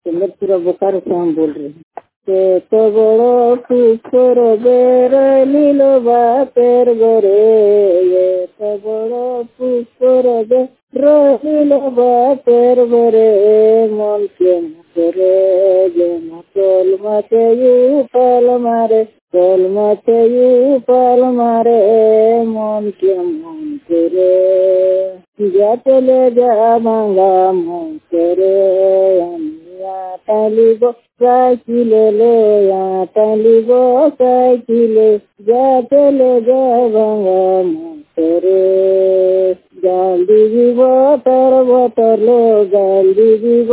चंद्रपुरा बोकारो से हम बोल रहे हैं। तो बड़ो पुष्कर बेर नीलो बातेर गोरे, ये तो बड़ो पुष्कर बेर नीलो बातेर गोरे, मन के मुकरे जेन तोल माथे यू पाल मारे, तोल माथे यू पाल मारे, मन के मन करे जा चले जा मांगा मन करे, टालिबो साइकिले ले टालिबो साइकिले जा चले जा भांगा मोटरे, गांधी जी बोतर बोतर लो गांधी जी